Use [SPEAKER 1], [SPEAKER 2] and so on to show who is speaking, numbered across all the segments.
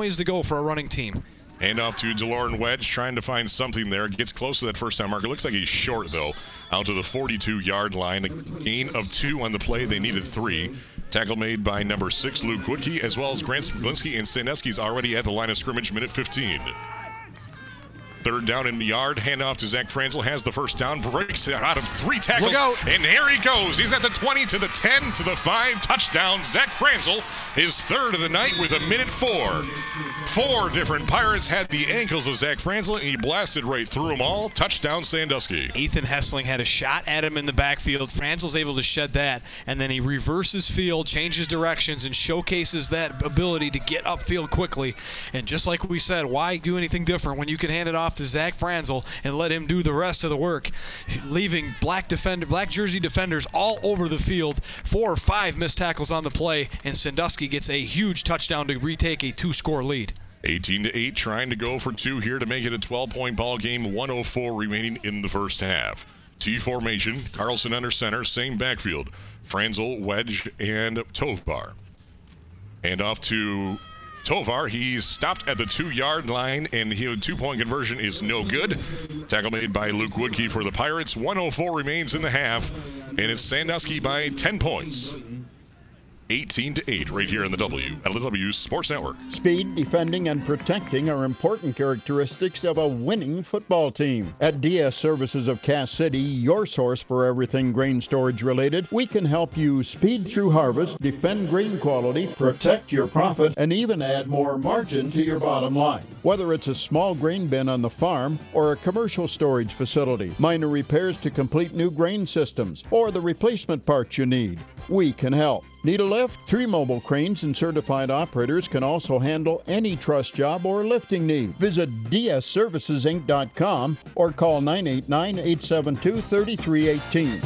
[SPEAKER 1] ways to go for a running team.
[SPEAKER 2] Hand off to DeLorean Wedge, trying to find something there. Gets close to that first down marker. Looks like he's short, though, out to the 42-yard line. A gain of 2 on the play. They needed 3. Tackle made by number 6, Luke Woodkey, as well as Grant Smolinski, and Sandusky's already at the line of scrimmage, minute 15. Third down in the yard. Handoff to Zach Franzel. Has the first down. Breaks out of 3 tackles.
[SPEAKER 1] Look out.
[SPEAKER 2] And there he goes. He's at the 20, to the 10, to the 5. Touchdown. Zach Franzel, his third of the night with a minute 4. 4 different Pirates had the ankles of Zach Franzel, and he blasted right through them all. Touchdown, Sandusky.
[SPEAKER 1] Ethan Hessling had a shot at him in the backfield. Franzel's able to shed that, and then he reverses field, changes directions, and showcases that ability to get upfield quickly. And just like we said, why do anything different when you can hand it off to Zach Franzel and let him do the rest of the work, leaving black jersey defenders all over the field. 4 or 5 missed tackles on the play, and Sandusky gets a huge touchdown to retake a 2-score lead.
[SPEAKER 2] 18-8, trying to go for 2 here to make it a 12-point ball game. 1:04 remaining in the first half. T formation, Carlson under center, same backfield. Franzel, Wedge, and Tovar. Hand off to Tovar. He's stopped at the 2-yard line, and his 2-point conversion is no good. Tackle made by Luke Woodkey for the Pirates. 1:04 remains in the half, and it's Sandusky by 10 points. 18-8 right here in the LW Sports Network.
[SPEAKER 3] Speed, defending, and protecting are important characteristics of a winning football team. At DS Services of Cass City, your source for everything grain storage related, we can help you speed through harvest, defend grain quality, protect your profit, and even add more margin to your bottom line. Whether it's a small grain bin on the farm or a commercial storage facility, minor repairs to complete new grain systems, or the replacement parts you need, we can help. Need a lift? 3 mobile cranes and certified operators can also handle any truss job or lifting need. Visit dsservicesinc.com or call 989-872-3318.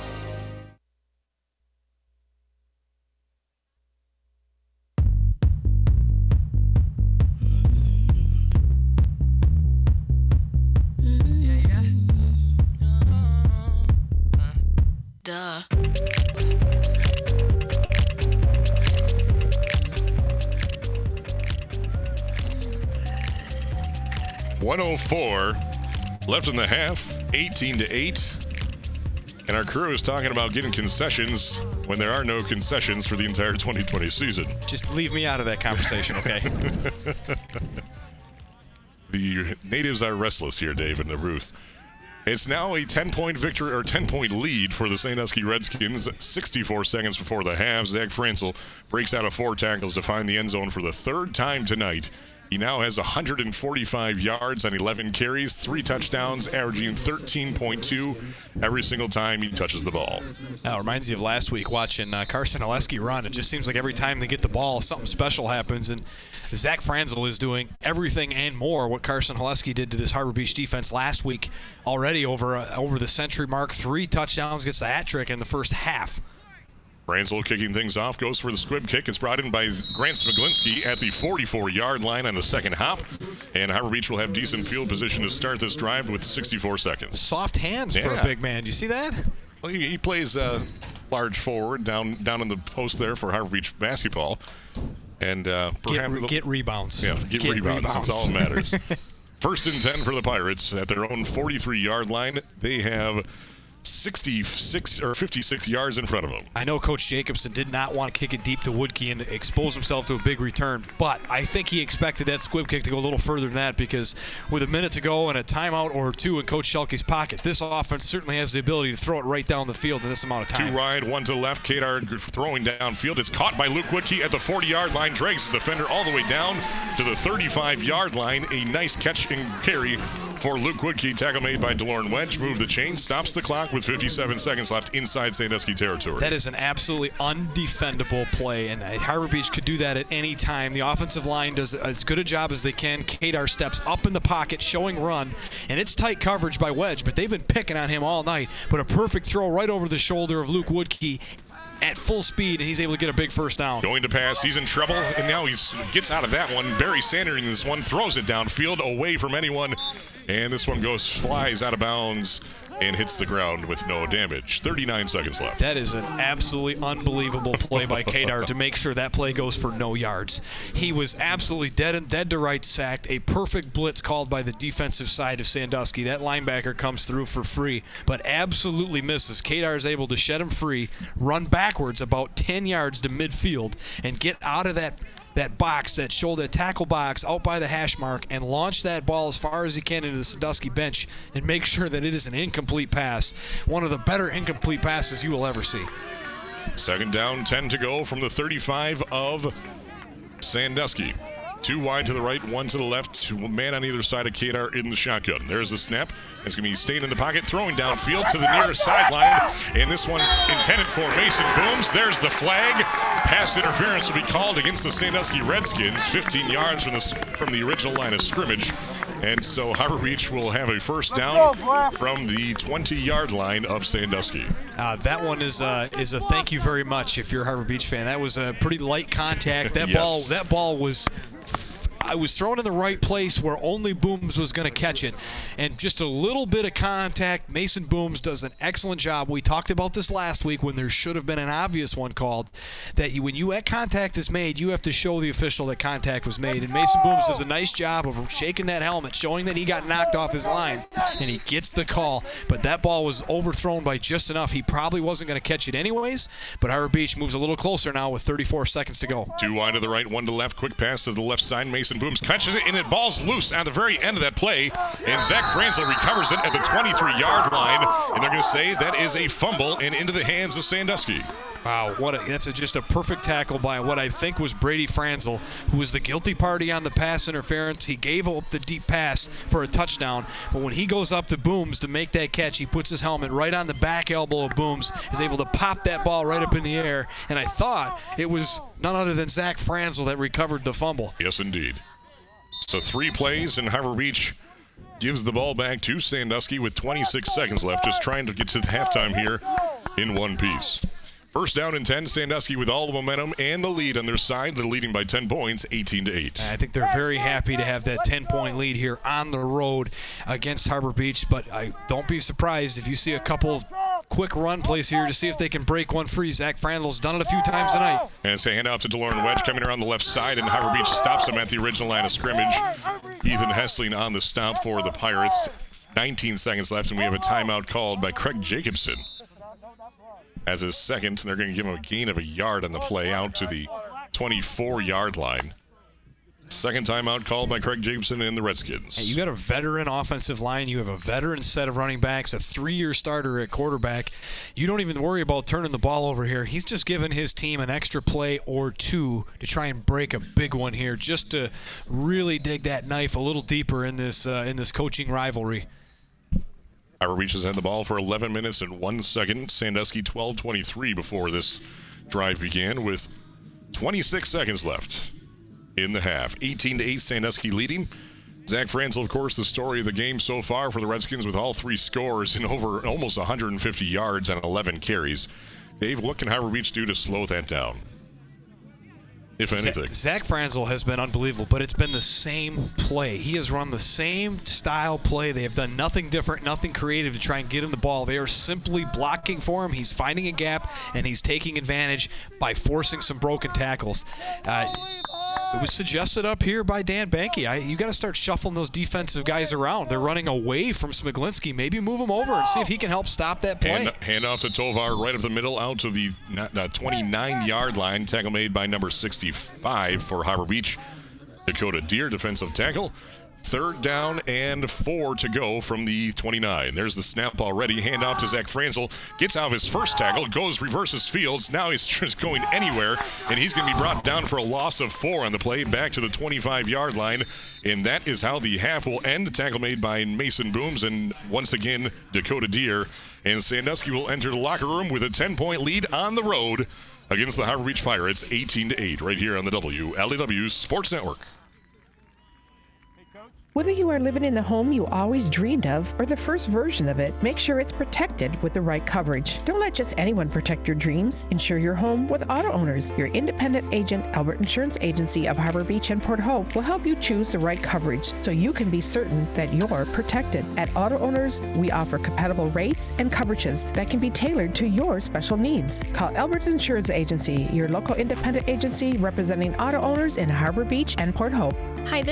[SPEAKER 4] Duh.
[SPEAKER 2] 1:04 left in the half, 18-8. And our crew is talking about getting concessions when there are no concessions for the entire 2020 season.
[SPEAKER 1] Just leave me out of that conversation, okay?
[SPEAKER 2] The natives are restless here, Dave, in the booth. It's now a 10-point victory or 10-point lead for the Sandusky Redskins. 64 seconds before the half, Zach Franzel breaks out of 4 tackles to find the end zone for the 3rd time tonight. He now has 145 yards on 11 carries, 3 touchdowns, averaging 13.2 every single time he touches the ball.
[SPEAKER 1] That reminds me of last week watching Carson Oleski run. It just seems like every time they get the ball, something special happens. And Zach Franzel is doing everything and more what Carson Oleski did to this Harbor Beach defense last week already over the century mark. 3 touchdowns, gets the hat trick in the first half.
[SPEAKER 2] Franzel kicking things off, goes for the squib kick. It's brought in by Grant Smolinski at the 44-yard line on the second hop. And Harbor Beach will have decent field position to start this drive with 64 seconds.
[SPEAKER 1] Soft hands for a big man. Do you see that?
[SPEAKER 2] Well, he plays large forward down in the post there for Harbor Beach basketball. And
[SPEAKER 1] get rebounds.
[SPEAKER 2] Yeah, get rebounds. That's all that matters. 1st and 10 for the Pirates at their own 43-yard line. They have 56 yards in front of him.
[SPEAKER 1] I know Coach Jacobson did not want to kick it deep to Woodkey and expose himself to a big return, but I think he expected that squib kick to go a little further than that, because with a minute to go and a timeout or 2 in Coach Schelke's pocket, this offense certainly has the ability to throw it right down the field in this amount of time.
[SPEAKER 2] 2 wide, 1 to the left. Kadar throwing downfield. It's caught by Luke Woodkey at the 40-yard line. Drags his defender all the way down to the 35-yard line. A nice catch and carry for Luke Woodkey. Tackle made by DeLorean Wedge. Move the chain. Stops the clock with 57 seconds left inside Sandusky territory.
[SPEAKER 1] That is an absolutely undefendable play, and Harbor Beach could do that at any time. The offensive line does as good a job as they can. Kadar steps up in the pocket, showing run, and it's tight coverage by Wedge, but they've been picking on him all night. But a perfect throw right over the shoulder of Luke Woodkey at full speed, and he's able to get a big first down.
[SPEAKER 2] Going to pass, he's in trouble, and now he gets out of that one. Barry Sanders in this one, throws it downfield away from anyone, and this one flies out of bounds and hits the ground with no damage. 39 seconds left.
[SPEAKER 1] That is an absolutely unbelievable play by Kadar to make sure that play goes for no yards. He was absolutely dead to right sacked. A perfect blitz called by the defensive side of Sandusky. That linebacker comes through for free, but absolutely misses. Kadar is able to shed him free, run backwards about 10 yards to midfield, and get out of that box, that shoulder tackle box out by the hash mark, and launch that ball as far as he can into the Sandusky bench and make sure that it is an incomplete pass. One of the better incomplete passes you will ever see.
[SPEAKER 2] Second down, 10 to go from the 35 of Sandusky. 2 wide to the right, 1 to the left. 2 man on either side of Kadar in the shotgun. There's the snap. It's going to be staying in the pocket, throwing downfield to the near sideline. And this one's intended for Mason Booms. There's the flag. Pass interference will be called against the Sandusky Redskins, 15 yards from the original line of scrimmage. And so Harbor Beach will have a first down from the 20-yard line of Sandusky.
[SPEAKER 1] That one is a thank you very much if you're a Harbor Beach fan. That was a pretty light contact. That
[SPEAKER 2] Yes.
[SPEAKER 1] ball was I was thrown in the right place where only Booms was going to catch it. And just a little bit of contact. Mason Booms does an excellent job. We talked about this last week when there should have been an obvious one called. That when contact is made, you have to show the official that contact was made. And Mason Booms does a nice job of shaking that helmet, showing that he got knocked off his line. And he gets the call. But that ball was overthrown by just enough. He probably wasn't going to catch it anyways. But Harbor Beach moves a little closer now with 34 seconds to go.
[SPEAKER 2] 2 wide to the right, 1 to the left. Quick pass to the left side. Mason Booms catches it, and it ball's loose at the very end of that play. And Zach Franzel recovers it at the 23-yard line. And they're going to say that is a fumble and into the hands of Sandusky.
[SPEAKER 1] Wow, that's just a perfect tackle by what I think was Brady Franzel, who was the guilty party on the pass interference. He gave up the deep pass for a touchdown, but when he goes up to Booms to make that catch, he puts his helmet right on the back elbow of Booms, is able to pop that ball right up in the air, and I thought it was none other than Zach Franzel that recovered the fumble.
[SPEAKER 2] Yes, indeed. So 3 plays, and Harbor Beach gives the ball back to Sandusky with 26 seconds left, just trying to get to the halftime here in one piece. First down and 10, Sandusky with all the momentum and the lead on their side. They're leading by 10 points, 18-8.
[SPEAKER 1] I think they're very happy to have that 10-point lead here on the road against Harbor Beach, but don't be surprised if you see a couple quick run plays here to see if they can break one free. Zach Franzel's done it a few times tonight.
[SPEAKER 2] And it's a handoff to DeLorean Wedge coming around the left side, and Harbor Beach stops him at the original line of scrimmage. Ethan Hessling on the stop for the Pirates. 19 seconds left, and we have a timeout called by Craig Jacobson as his second. They're going to give him a gain of a yard on the play out to the 24-yard line. Second timeout called by Craig Jacobson and the Redskins.
[SPEAKER 1] Hey, you got a veteran offensive line. You have a veteran set of running backs, a 3-year starter at quarterback. You don't even worry about turning the ball over here. He's just giving his team an extra play or two to try and break a big one here, just to really dig that knife a little deeper in this coaching rivalry.
[SPEAKER 2] Harbor Beach has had the ball for 11 minutes and 1 second. Sandusky 12:23 before this drive began with 26 seconds left in the half. 18-8, Sandusky leading. Zach Franzel, of course, the story of the game so far for the Redskins with all 3 scores and over almost 150 yards on 11 carries. Dave, what can Harbor Beach do to slow that down, if anything?
[SPEAKER 1] Zach Franzel has been unbelievable, but it's been the same play. He has run the same style play. They have done nothing different, nothing creative to try and get him the ball. They are simply blocking for him. He's finding a gap, and he's taking advantage by forcing some broken tackles. It was suggested up here by Dan Banky. You got to start shuffling those defensive guys around. They're running away from Smiglinski. Maybe move him over and see if he can help stop that play.
[SPEAKER 2] Hand off to Tovar right up the middle out to the 29-yard line. Tackle made by number 65 for Harbor Beach. Dakota Deer, defensive tackle. Third down and 4 to go from the 29. There's the snap already. Hand off to Zach Franzel. Gets out of his first tackle. Reverses fields. Now he's just going anywhere. And he's going to be brought down for a loss of 4 on the play. Back to the 25-yard line. And that is how the half will end. Tackle made by Mason Booms. And once again, Dakota Deer. And Sandusky will enter the locker room with a 10-point lead on the road against the Harbor Beach Pirates. 18-8 right here on the WLEW Sports Network.
[SPEAKER 5] Whether you are living in the home you always dreamed of or the first version of it, make sure it's protected with the right coverage. Don't let just anyone protect your dreams. Insure your home with Auto Owners. Your independent agent, Albert Insurance Agency of Harbor Beach and Port Hope, will help you choose the right coverage so you can be certain that you're protected. At Auto Owners, we offer compatible rates and coverages that can be tailored to your special needs. Call Albert Insurance Agency, your local independent agency representing auto owners in Harbor Beach and Port Hope.
[SPEAKER 4] Hi, this